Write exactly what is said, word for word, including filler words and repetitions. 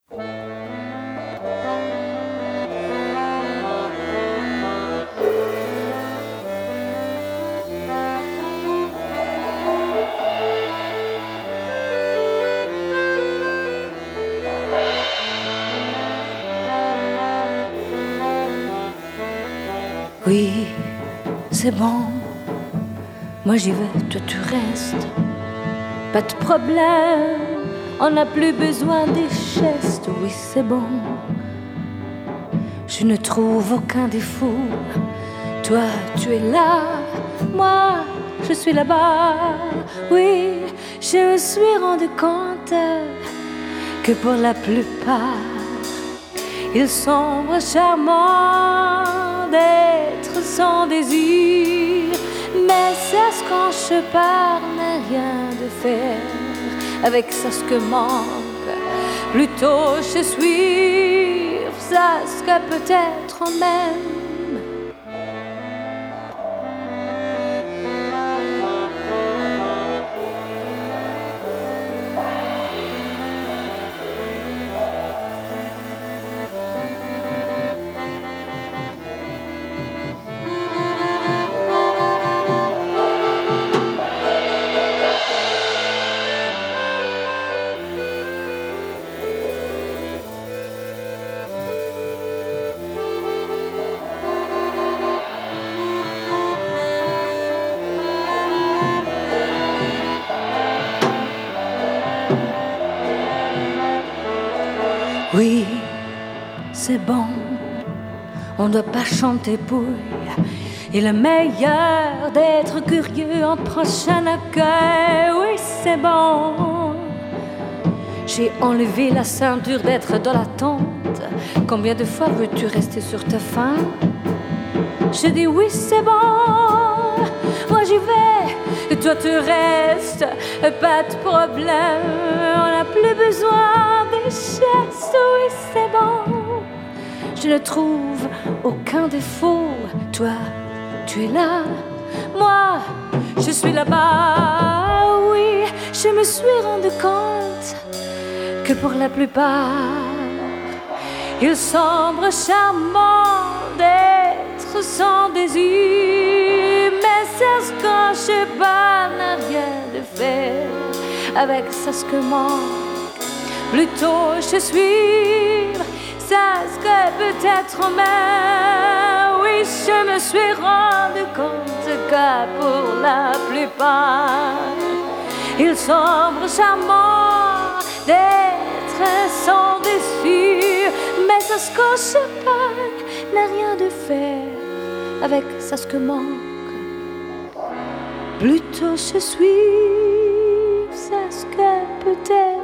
Oui, c'est bon, moi j'y vais, toi tu restes. Pas de problème, on n'a plus besoin des gestes. Oui, c'est bon, je ne trouve aucun défaut. Toi, tu es là, moi, je suis là-bas. Oui, je me suis rendu compte que pour la plupart, il semble charmant d'être sans désir. Mais c'est ce qu'on se parle n'a rien de faire avec ça ce que manque. Plutôt je suis ça ce que peut-être on aime. Oui, c'est bon, on ne doit pas chanter pouille. Il est meilleur d'être curieux en prochain accueil. Oui, c'est bon. J'ai enlevé la ceinture d'être dans l'attente. Combien de fois veux-tu rester sur ta faim? Je dis oui, c'est bon. Moi j'y vais, et toi tu restes. Pas de problème, on n'a plus besoin des gestes. Oui, c'est bon. Je ne trouve aucun défaut. Toi, tu es là. Moi, je suis là-bas. Oui, je me suis rendu compte que pour la plupart, il semble charmant d'être sans désir. Mais c'est ce que je pas n'a rien de faire avec ça ce que manque. Plutôt je suis ça ce que peut-être même. Oui, je me suis rendu compte que pour la plupart, il semble charmant d'être sans désir. Mais ça ce que je pas n'a rien de faire avec ça ce que manque. Plutôt je suis ça ce que peut-être